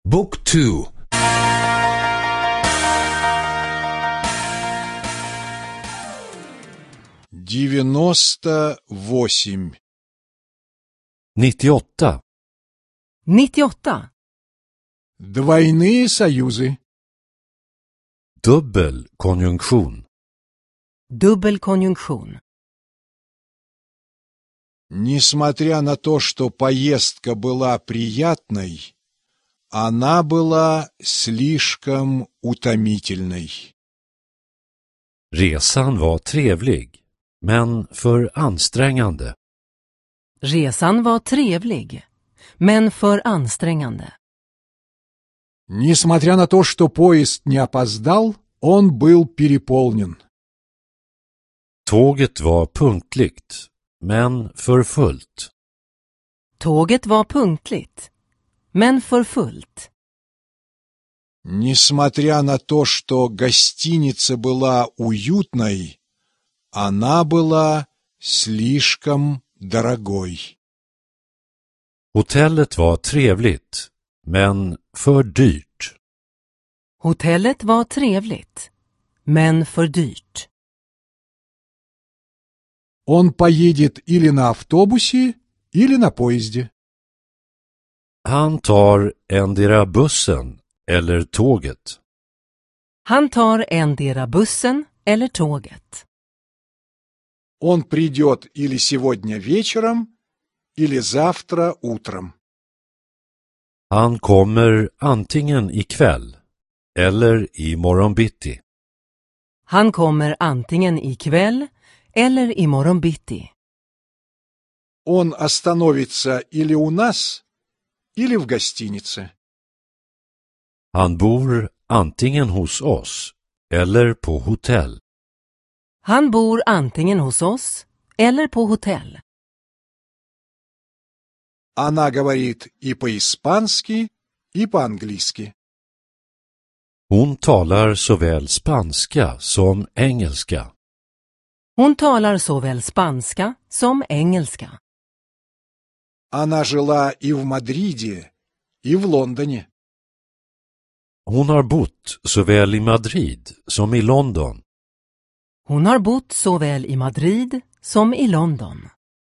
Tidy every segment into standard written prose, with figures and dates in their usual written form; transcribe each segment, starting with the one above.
Book 2. 98. 98. 98. Двойные союзы. Dubbelkonjunktion. Dubbelkonjunktion. Несмотря на то, что поездка была приятной, она была слишком утомительной. Resan var trevlig, men för ansträngande. Resan var trevlig, men för ansträngande. Несмотря на то, что поезд не опоздал, он был переполнен. Tåget var punktligt, men för fullt. Tåget var punktligt, men för fullt. Несмотря на то, что гостиница была уютной, она была слишком дорогой. Hotellet var trevligt, men för dyrt. Hotellet var trevligt, men för dyrt. Он поедет или на автобусе, или на поезде. Han tar endera bussen eller tåget. Han tar endera bussen eller tåget. Он придет или сегодня вечером, или завтра утром. Han kommer antingen ikväll eller i morgon bitti. Han kommer antingen ikväll eller imorgon bitti. Он остановится или у нас, или в гостинице. Han bor antingen hos oss eller på hotell. Han bor antingen hos oss eller på hotell. Она говорит и по-испански, и по-английски. Hon talar såväl spanska som engelska. Hon talar såväl spanska som engelska. Она жила и в Мадриде, и в Лондоне. Hon har bott såväl i Madrid som i London. Hon har bott såväl i Madrid som i London.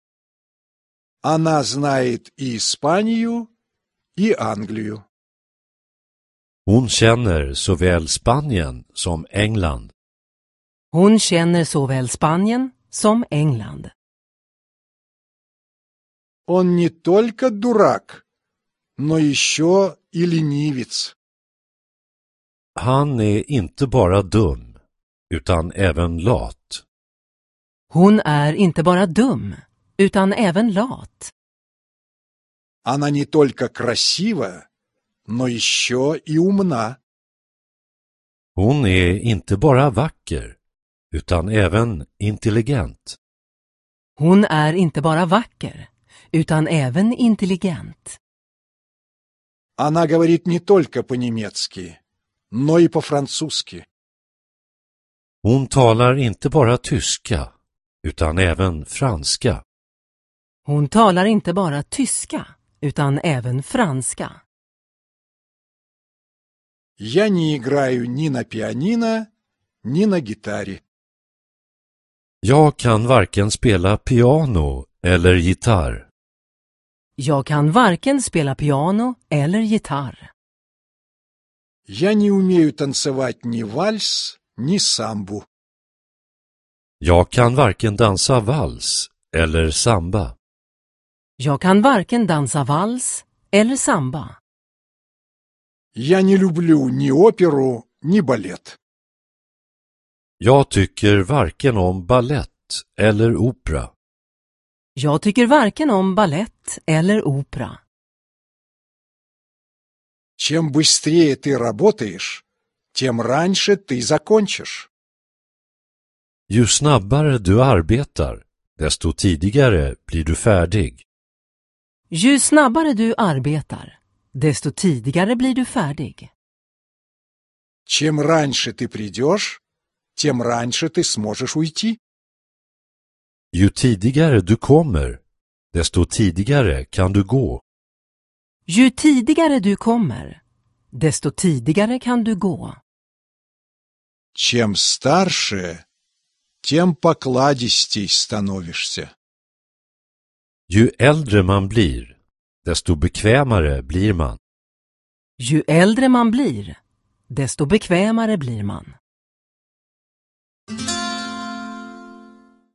Она знает и Испанию, и Англию. Hon känner såväl Spanien som England. Hon känner såväl Spanien som England. Он не только дурак, но еще и ленивец. Han är inte bara dum, utan även lat. Hon är inte bara dum, utan även lat. Она не только красива, но еще и умна. Hon är inte bara vacker, utan även intelligent. Hon är inte bara vacker, utan även intelligent. Она говорит не только по-немецки, но и по-французски. Hon talar inte bara tyska, utan även franska. Hon talar inte bara tyska, utan även franska. Я не играю ни на пианино, ни на гитаре. Jag kan varken spela piano eller gitarr. Jag kan varken spela piano eller gitarr. Я не умею танцевать ни вальс, ни самбу. Jag kan varken dansa vals eller samba. Jag kan varken dansa vals eller samba. Я не люблю ни оперу, ни балет. Jag tycker varken om ballett eller opera. Jag tycker varken om ballett eller opera. Чем быстрее ты работаешь, тем раньше ты закончишь. Ju snabbare du arbetar, desto tidigare blir du färdig. Ju snabbare du arbetar, desto tidigare blir du färdig. Чем раньше ты придешь, тем раньше ты сможешь уйти. Ju tidigare du kommer, desto tidigare kan du gå. Ju tidigare du kommer, desto tidigare kan du gå. Чем старше, тем покладистей становишься. Ju äldre man blir, desto bekvämare blir man. Ju äldre man blir, desto bekvämare blir man.